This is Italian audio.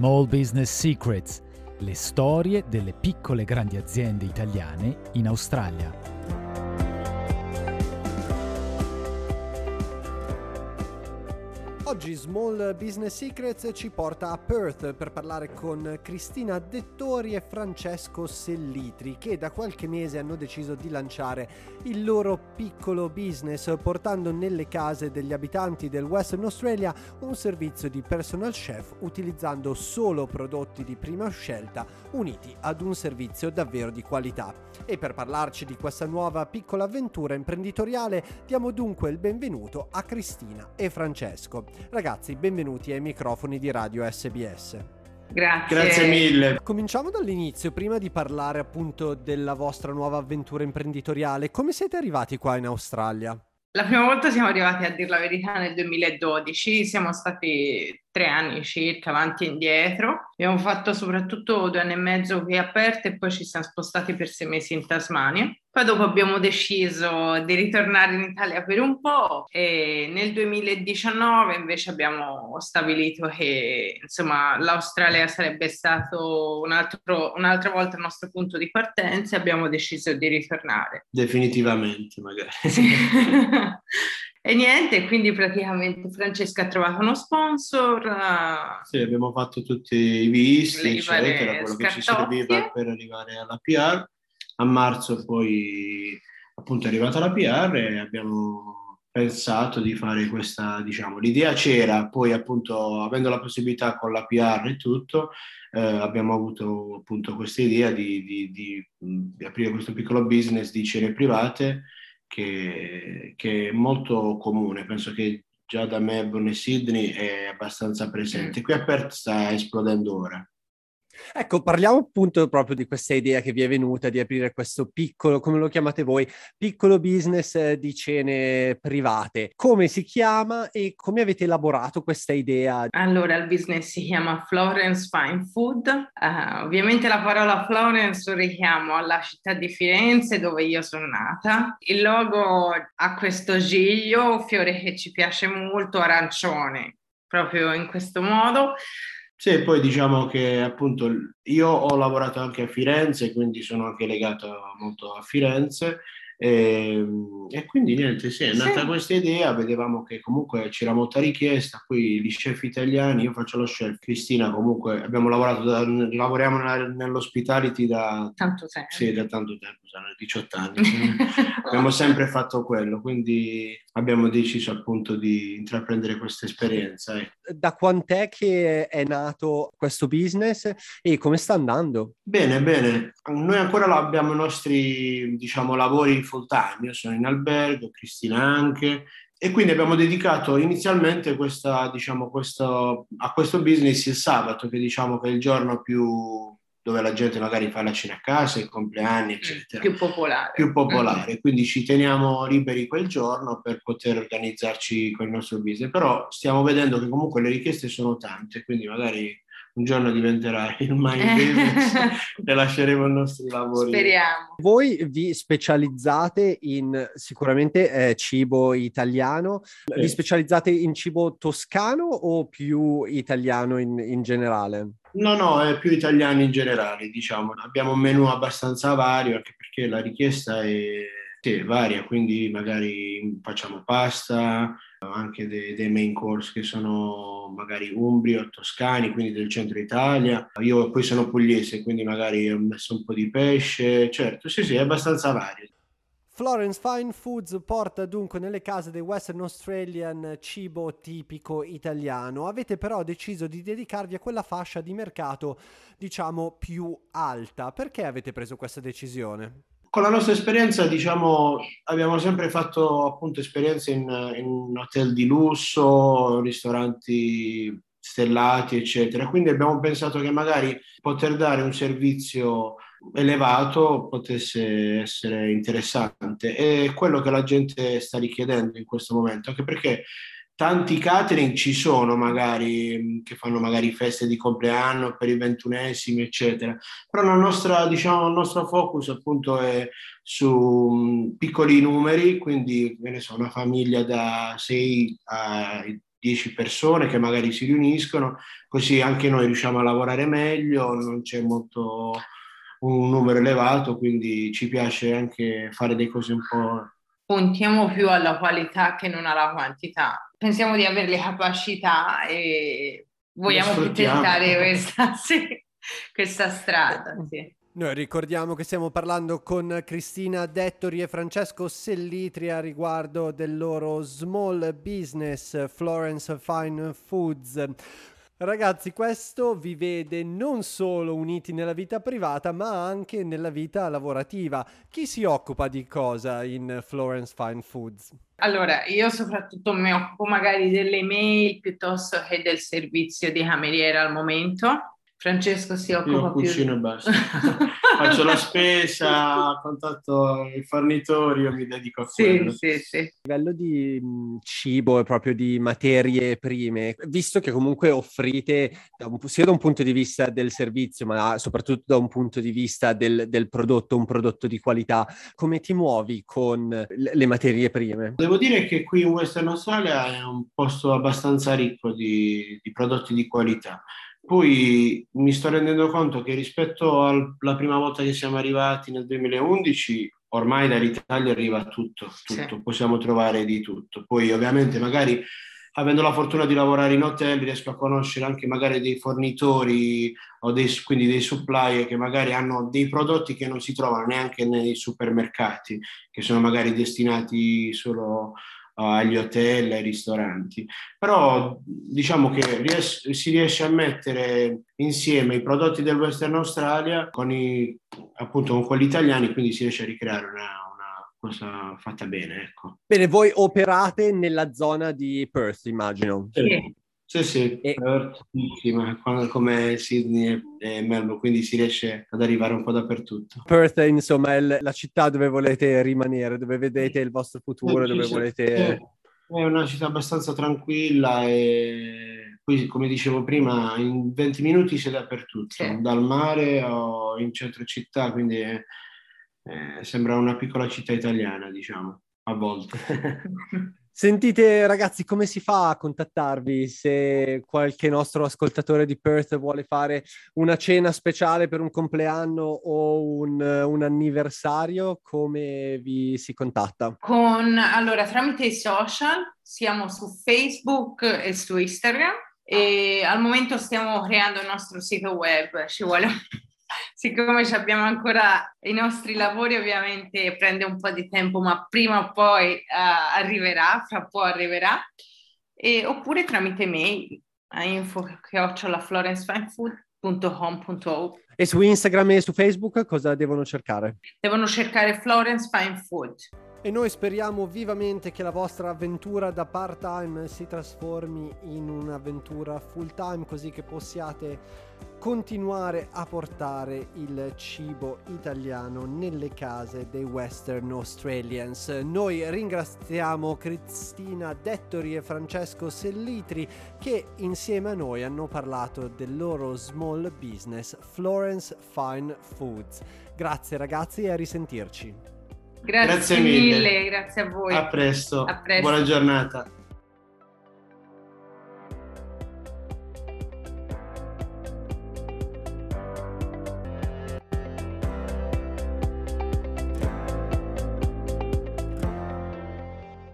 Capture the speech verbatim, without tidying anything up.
Small Business Secrets, le storie delle piccole e grandi aziende italiane in Australia. Oggi Small Business Secrets ci porta a Perth per parlare con Cristina Dettori e Francesco Sellitri, che da qualche mese hanno deciso di lanciare il loro piccolo business, portando nelle case degli abitanti del Western Australia un servizio di personal chef utilizzando solo prodotti di prima scelta uniti ad un servizio davvero di qualità. E per parlarci di questa nuova piccola avventura imprenditoriale diamo dunque il benvenuto a Cristina e Francesco. Ragazzi, benvenuti ai microfoni di Radio S B S. Grazie. Grazie mille. Cominciamo dall'inizio, prima di parlare appunto della vostra nuova avventura imprenditoriale. Come siete arrivati qua in Australia? La prima volta siamo arrivati, a dir la verità, nel duemiladodici, siamo stati tre anni circa avanti e indietro. Abbiamo fatto soprattutto due anni e mezzo qui a Perth e poi ci siamo spostati per sei mesi in Tasmania. Poi dopo abbiamo deciso di ritornare in Italia per un po' e nel duemiladiciannove invece abbiamo stabilito che insomma l'Australia sarebbe stato un altro, un'altra volta il nostro punto di partenza e abbiamo deciso di ritornare. Definitivamente, magari. Sì. E niente, quindi praticamente Francesca ha trovato uno sponsor. Sì, abbiamo fatto tutti i visti, eccetera, quello scartoffie. che ci serviva per arrivare alla P R. A marzo poi appunto è arrivata la P R e abbiamo pensato di fare questa, diciamo, l'idea c'era, poi appunto avendo la possibilità con la P R e tutto, eh, abbiamo avuto appunto questa idea di, di, di, di aprire questo piccolo business di cene private che, che è molto comune, penso che già da Melbourne e Sydney è abbastanza presente. Qui a Perth sta esplodendo ora. Ecco, parliamo appunto proprio di questa idea che vi è venuta di aprire questo piccolo, come lo chiamate voi, piccolo business di cene private. Come si chiama e come avete elaborato questa idea? Allora, il business si chiama Florence Fine Food. Uh, ovviamente la parola Florence lo richiamo alla città di Firenze dove io sono nata. Il logo ha questo giglio, un fiore che ci piace molto, arancione, proprio in questo modo. Sì, poi diciamo che appunto io ho lavorato anche a Firenze, quindi sono anche legato molto a Firenze e, e quindi niente, sì, è nata sì. questa idea, vedevamo che comunque c'era molta richiesta, poi gli chef italiani, io faccio lo chef, Cristina comunque abbiamo lavorato, da, lavoriamo nell'hospitality da tanto tempo, sì, da tanto tempo, sono diciotto anni, abbiamo sempre fatto quello, quindi abbiamo deciso appunto di intraprendere questa esperienza. Eh. Da quant'è che è nato questo business e come sta andando? Bene, bene. Noi ancora abbiamo i nostri, diciamo, lavori full time. Io sono in albergo, Cristina anche, e quindi abbiamo dedicato inizialmente questa, diciamo, questo, a questo business il sabato, che diciamo che è il giorno più dove la gente magari fa la cena a casa, i compleanni, eccetera. Più popolare. Più popolare, quindi ci teniamo liberi quel giorno per poter organizzarci con il nostro business, però stiamo vedendo che comunque le richieste sono tante, quindi magari un giorno diventerà il main business e lasceremo i nostri lavori. Speriamo. Voi vi specializzate in sicuramente eh, cibo italiano, sì. Vi specializzate in cibo toscano o più italiano in, in generale? No, no, è più italiano in generale, diciamo. Abbiamo un menù abbastanza vario, anche perché la richiesta è sì, varia, quindi magari facciamo pasta, anche dei, dei main course che sono magari umbri o toscani, quindi del centro Italia. Io poi sono pugliese, quindi magari ho messo un po' di pesce, certo, sì, sì, è abbastanza vario. Florence Fine Foods porta dunque nelle case dei Western Australian cibo tipico italiano. Avete però deciso di dedicarvi a quella fascia di mercato, diciamo, più alta. Perché avete preso questa decisione? Con la nostra esperienza, diciamo, abbiamo sempre fatto appunto esperienze in, in hotel di lusso, ristoranti stellati, eccetera. Quindi abbiamo pensato che magari poter dare un servizio elevato potesse essere interessante. È quello che la gente sta richiedendo in questo momento, anche perché tanti catering ci sono magari, che fanno magari feste di compleanno per i ventunesimi, eccetera. Però la nostra, diciamo, il nostro focus appunto è su piccoli numeri, quindi, che ne so, una famiglia da sei a dieci persone che magari si riuniscono, così anche noi riusciamo a lavorare meglio, non c'è molto un numero elevato, quindi ci piace anche fare delle cose un po'... Puntiamo più alla qualità che non alla quantità. Pensiamo di avere le capacità e vogliamo più tentare questa, sì, questa strada. Sì. Noi ricordiamo che stiamo parlando con Cristina Dettori e Francesco Sellitri a riguardo del loro small business Florence Fine Foods. Ragazzi, questo vi vede non solo uniti nella vita privata, ma anche nella vita lavorativa. Chi si occupa di cosa in Florence Fine Foods? Allora, io soprattutto mi occupo magari delle email piuttosto che del servizio di cameriera al momento. Francesco si occupa io cucino più... e basta. Faccio la spesa, contatto i fornitori, io mi dedico a quello. Sì, sì, sì. A livello di mh, cibo e proprio di materie prime, visto che comunque offrite da un, sia da un punto di vista del servizio, ma soprattutto da un punto di vista del, del prodotto, un prodotto di qualità, come ti muovi con le, le materie prime? Devo dire che qui in Western Australia è un posto abbastanza ricco di, di prodotti di qualità. Poi mi sto rendendo conto che rispetto alla prima volta che siamo arrivati nel duemilaundici, ormai dall'Italia arriva tutto, tutto, sì. Possiamo trovare di tutto. Poi ovviamente magari avendo la fortuna di lavorare in hotel riesco a conoscere anche magari dei fornitori o dei, quindi dei supplier che magari hanno dei prodotti che non si trovano neanche nei supermercati, che sono magari destinati solo agli hotel, ai ristoranti, però diciamo che ries- si riesce a mettere insieme i prodotti del Western Australia con i, appunto con quelli italiani, quindi si riesce a ricreare una, una cosa fatta bene, ecco. Bene, voi operate nella zona di Perth, immagino. Sì. Sì, sì, e... Perth, come Sydney e Melbourne, quindi si riesce ad arrivare un po' dappertutto. Perth, insomma, è la città dove volete rimanere, dove vedete il vostro futuro, sì, dove sì, volete... È una città abbastanza tranquilla e qui, come dicevo prima, in venti minuti sei dappertutto, sì. Dal mare o in centro città, quindi è, è, sembra una piccola città italiana, diciamo, a volte. Sentite ragazzi, come si fa a contattarvi se qualche nostro ascoltatore di Perth vuole fare una cena speciale per un compleanno o un, un anniversario? Come vi si contatta? Con, allora, tramite i social, siamo su Facebook e su Instagram e al momento stiamo creando il nostro sito web, ci vuole... Siccome abbiamo ancora i nostri lavori, ovviamente prende un po' di tempo, ma prima o poi uh, arriverà, fra poco arriverà, e, oppure tramite mail a info chiocciola florencefinefood punto com punto a u. E su Instagram e su Facebook cosa devono cercare? Devono cercare Florence Fine Food. E noi speriamo vivamente che la vostra avventura da part-time si trasformi in un'avventura full-time, così che possiate continuare a portare il cibo italiano nelle case dei Western Australians. Noi ringraziamo Cristina Dettori e Francesco Sellitri che insieme a noi hanno parlato del loro small business Florence Fine Foods. Grazie ragazzi e a risentirci. Grazie, grazie mille, mille, grazie a voi. A presto. A presto. Buona giornata.